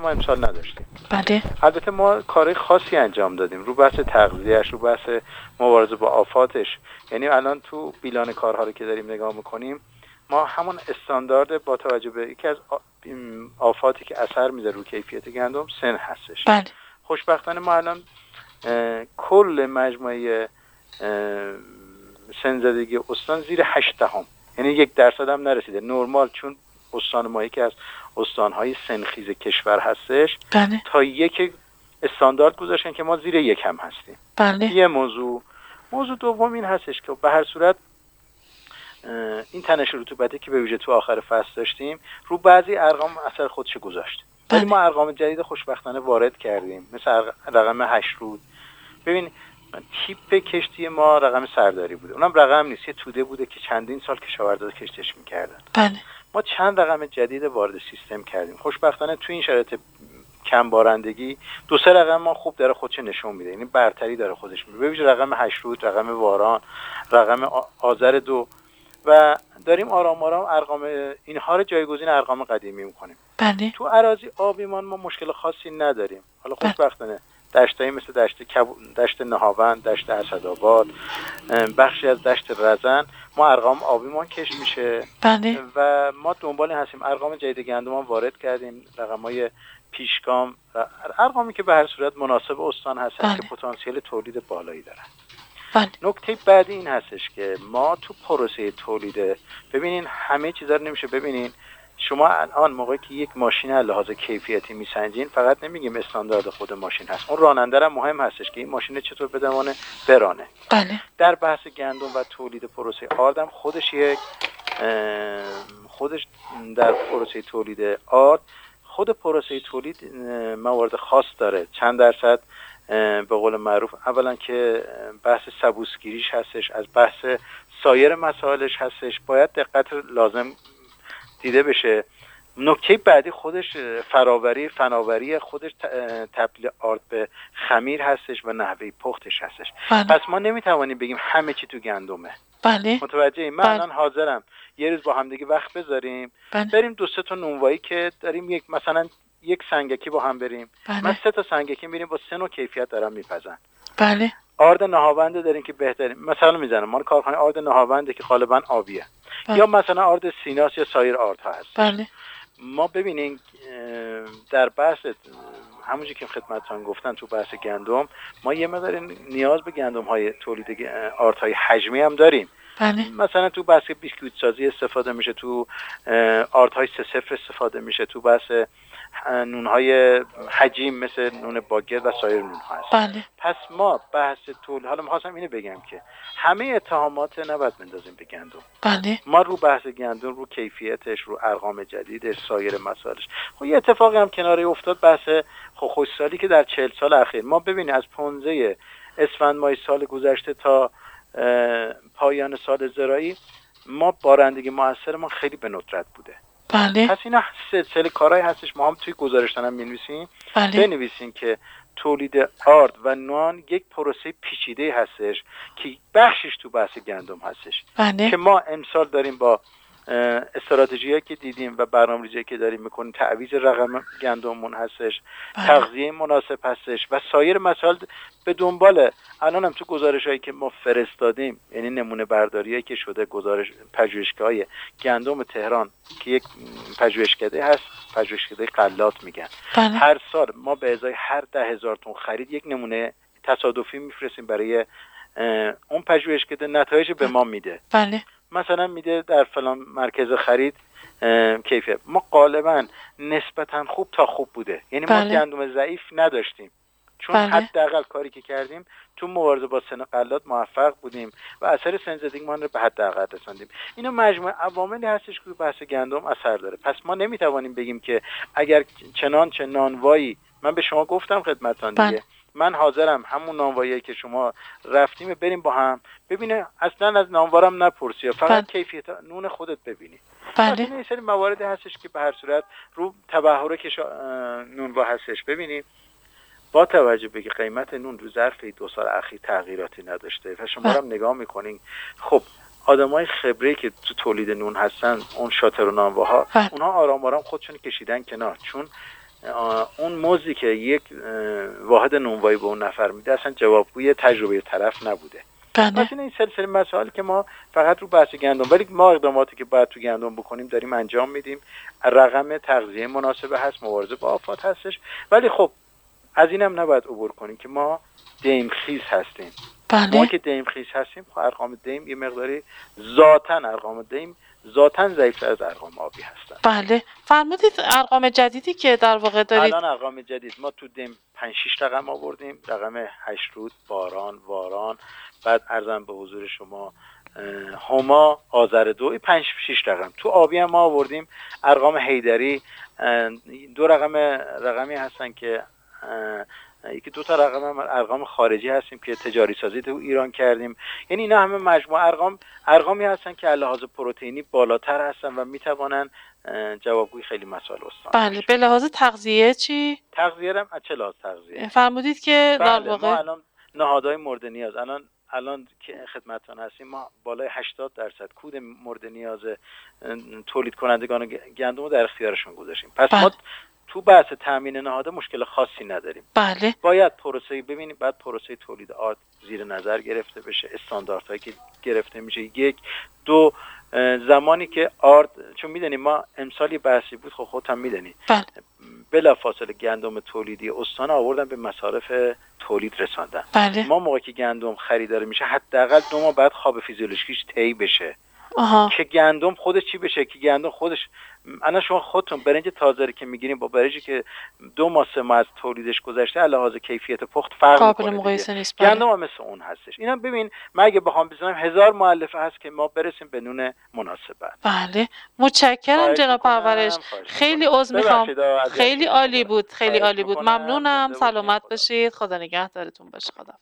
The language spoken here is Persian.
ما امسال نداشتیم. بله. البته ما کارهای خاصی انجام دادیم رو بحث تغذیه‌اش، رو بحث مبارزه با آفاتش. یعنی الان تو بیلان کارها رو که داریم نگاه میکنیم، ما همون استاندارد با توجه به یکی از آفاتی که اثر میذاره رو کیفیت گندم سن هستش. بله. خوشبختانه ما الان کل مجموعه سن‌زدگی استان زیر 8 یعنی 1% هم نرسیده. نرمال چون استان ما یکی از استانهای سنخیز کشور هستش، بله. تا 1 استاندارد گذاشتن که ما زیر 1 هم هستیم. بله. یه موضوع دوم این هستش که به هر صورت این تنش رطوبتی که به ویژه تو آخر فصل داشتیم رو بعضی ارقام اثر خودش گذاشت. ولی ما ارقام جدید خوشبختانه وارد کردیم، مثل رقم 8 رود. ببین تیپ کشتی ما رقم سرداری بوده، اونم رقم نیست، یه توده بوده که چندین سال کشاورزا کشتش میکردن. بله. ما چند رقم جدید وارد سیستم کردیم. خوشبختانه تو این شرایط کم بارندگی 2-3 رقم ما خوب داره خودش نشون میده، یعنی برتری داره خودش میده. ببین رقم 8 رود، رقم واران، رقم آذر 2 و داریم آرام آرام ارقام اینها رو جایگزین ارقام قدیمی میکنیم. بله. تو اراضی آبیمان ما مشکل خاصی نداریم. حالا خوشبختانه دشتایی مثل دشت نهاوند، دشت اسدآباد، بخشی از دشت رزن ما ارقام آبیمان کش میشه. بله. و ما دنبال هستیم ارقام جدید گندم وارد کردیم، رقمای پیشگام، ارقامی که به هر صورت مناسب استان هستن که پتانسیل تولید بالایی دارن. بله. نکته بعدی این هستش که ما تو پروسه تولید، ببینین همه چیزا رو نمیشه ببینین. شما الان موقعی که یک ماشین از لحاظ کیفیتی میسنجین، فقط نمیگیم استاندارد خود ماشین هست، اون راننده هم مهم هستش که این ماشین چطور بدونه برانه. بله. در بحث گندم و تولید پروسه آردم خودش در پروسه تولید آرد، خود پروسه تولید موارد خاص داره. چند درصد به قول معروف اولا که بحث سبوسگیریش هستش، از بحث سایر مسائلش هستش، باید دقت لازم دیده بشه. نکته بعدی خودش فناوری خودش تبدیل آرد به خمیر هستش و نحوه پختش هستش. بله. پس ما نمیتوانیم بگیم همه چی تو گندمه. بله. متوجهی؟ من الان حاضرم یه روز با هم دیگه وقت بذاریم، بریم 2-3 تا نونوایی که داریم، مثلا یک سنگکی با هم بریم. من 3 تا سنگکی میریم با 3 نوع کیفیت دارم میپزن. بله. آرد نهاونده داریم که بهترین، مثلا میزنم ما کارخانه آرد نهاونده که غالبا آبیه. یا مثلا آرد سیناس یا سایر آردها هست. بله. ما ببینین در بحث همونجوری که خدمتتون گفتن تو بحث گندم، ما یه مقدار نیاز به گندم های تولید آردهای حجمی هم داریم. بله. مثلا تو بحث بیسکویت سازی استفاده میشه، تو آردهای 3-0 استفاده میشه، تو بحث نونهای حجیم مثل نون باگت و سایر نونها هست. بله. پس ما بحث تولید، حالا می‌خواستم اینو بگم که همه اتهامات نباید بندازیم به گندم. بله. ما رو بحث گندم، رو کیفیتش، رو ارقام جدیدش، سایر مسائلش. خب یه اتفاقی هم کناری افتاد، بحث خوشسالی که در 40 سال اخیر ما ببینید از 15 اسفند ماه سال گذشته تا پایان سال زراعی ما بارندگی موثر ما خیلی به ندرت بوده. بله. پس اینا سلسله کارهایی هستش، ما هم توی گزارش هم می‌نویسیم. بله. بنویسیم که تولید آرد و نان یک پروسه پیچیده هستش که بخشش تو بحث گندم هستش. بله. که ما امسال داریم با استراتژیایی که دیدیم و برنامه‌ریزی که داریم میکنیم، تعویض رقم گندممون هستش، تغذیه مناسب هستش و سایر مسائل به دنبال. الان هم تو گزارش‌هایی که ما فرستادیم، یعنی نمونه برداریایی که شده، گزارش پژوهشگاه‌های گندم تهران که یک پژوهشکده هست، پژوهشکده غلات میگن. هر سال ما به ازای هر 10,000 تن خرید یک نمونه تصادفی میفرستیم برای اون پژوهشکده، نتایج به ما میده. بله. مثلا میده در فلان مرکز خرید کیفیت ما غالبا نسبتا خوب تا خوب بوده، یعنی ما گندم ضعیف نداشتیم، چون حداقل کاری که کردیم تو مبارزه با سن غلات موفق بودیم و اثر سن‌زدگیمان رو به حداقل رساندیم. اینا مجموعه عواملی هستش که بحث گندم اثر داره. پس ما نمیتوانیم بگیم که اگر چنانچه نانوایی، من به شما گفتم خدمتتون دیگه، من حاضرم همون نانوایی که شما رفتیم بریم با هم ببینه، اصلا از نانوارم نپرسی، فقط کیفیت نون خودت ببینی. بله. این سری مواردی هستش که به هر صورت رو تبحر که نونوا هستش. ببینید با توجه به قیمت نون رو ظرف 2 سال اخیر تغییراتی نداشته و شما هم نگاه میکنین، خب آدمای خبره که تو تولید نون هستن، اون شاتر و نانواها، اونها آرام آرام خودشون کشیدن کنار، چون اون موزی که یک واحد نونوایی به اون نفر میده اصلا جوابگوی تجربه طرف نبوده. بله. مثلا این سلسله مسائل که ما فقط رو بحث گندم، ولی ما اقداماتی که باید تو گندم بکنیم داریم انجام میدیم. رقم تغذیه مناسب هست، مبارزه با آفات هستش، ولی خب از اینم نباید عبور کنیم که ما دیمخیز هستیم. بله. ما که دیمخیز هستیم خب ارقام دیم یه مقداری ارقام دیم ذاتاً ضعیف‌تر از ارقام آبی هستن. بله. فرمودید ارقام جدیدی که در واقع دارید. الان ارقام جدید ما تو دیم 5-6 رقم آوردیم، رقم 8 رود، باران، واران، بعد ارزم به حضور شما هما، آذر 2، 5-6 رقم. تو آبی هم ما آوردیم ارقام حیدری، 2 رقمی هستن که یکی 2 تا رقم هم ارقام خارجی هستیم که تجاری سازی تو ایران کردیم. یعنی اینا همه مجموعه ارقامی هستن که لحاظ پروتئینی بالاتر هستن و میتوانن جوابگوی خیلی مسائل استان. بله. به لحاظ تغذیه چی؟ تغذیه هم چه لحاظ تغذیه؟ فرمودید که در واقع ما الان نهادهای مورد نیاز الان که خدمتتون هستیم ما بالای 80% کود مورد نیاز تولید کنندگان گندم رو در اختیارشون گذاشتیم. پس بله. ما تو بحث تامین نهاده مشکل خاصی نداریم. بله. باید پروسه ببینیم، بعد پروسه تولید آرد زیر نظر گرفته بشه، استانداردهایی که گرفته میشه. 1 2 زمانی که آرد، چون میدونیم ما امسال یه بحثی بود، خودت هم میدونی، بله. بلافاصله گندم تولیدی استان آوردن به مصارف تولید رساندن. بله. ما موقعی که گندم خریدار میشه حداقل 2 ماه بعد خواب فیزیولوژیکیش طی بشه. که گندم خودش چی بشه، که گندم خودش الان شما خودتون برنج تازه که میگیریم با برنجی که 2 ماه 3 ماه از تولیدش گذشته علاوه کیفیت پخت فرق میکنه. قابل مقایسه نیست. گندم هم مثل اون هستش. اینا ببین من اگه بخوام بزنم 1000 مؤلفه هست که ما برسیم به نون مناسب. بله. متشکرم جناب پرورش. خیلی عذر میخوام. خیلی عالی بود. خیلی عالی بود. ممنونم. سلامت باشید. خدا نگهدارتون باشه. خدا